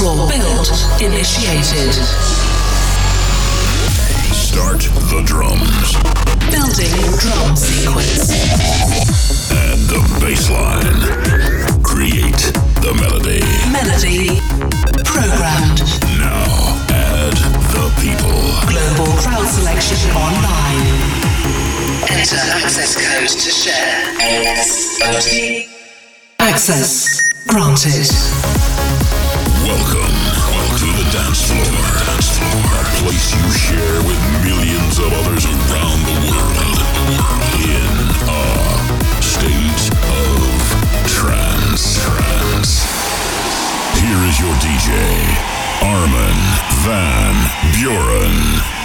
floor build initiated. Start the drums. Building drum sequence. Add the bass line. Create the melody. Melody programmed. Now add the people. Global crowd selection online. Enter access code to share. ASOT. Access granted. Welcome to the dance floor. A place you share with millions of others around the world. In a state of trance. Here is your DJ, Armin van Buuren.